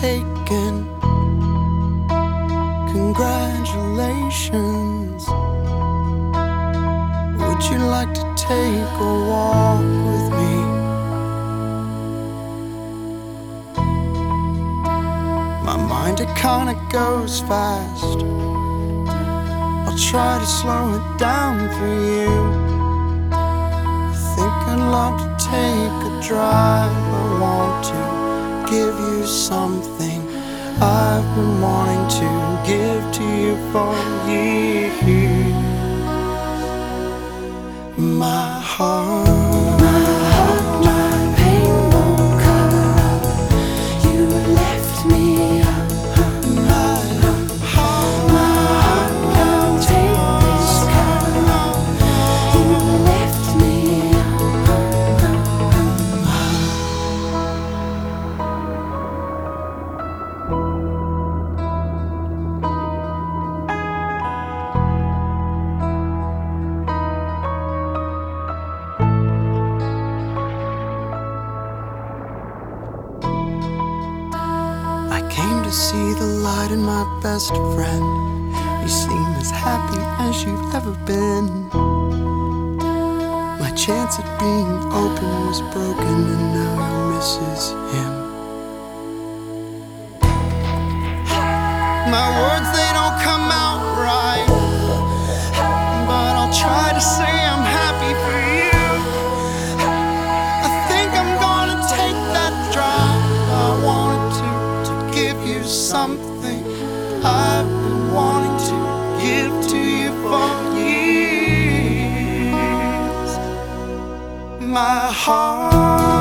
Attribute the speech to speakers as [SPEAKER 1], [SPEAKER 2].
[SPEAKER 1] taken. Congratulations. Would you like to take a walk with me? My mind, it kinda goes fast. I'll try to slow it down for you. I think I'd love to take a drive. I want to give you something I've been wanting to give to you for years. My heart,
[SPEAKER 2] my pain won't cover up. You left me up.
[SPEAKER 1] my
[SPEAKER 2] My heart can't take this cover. You left me
[SPEAKER 1] I came to see the light in my best friend. You seem as happy as you've ever been. My chance at being open was broken, and now he misses him. My words, they don't come out right, but I'll try to say I'm happy for you. I think I'm gonna take that drive. I wanted to give you something I've been wanting to give to you for years. My heart.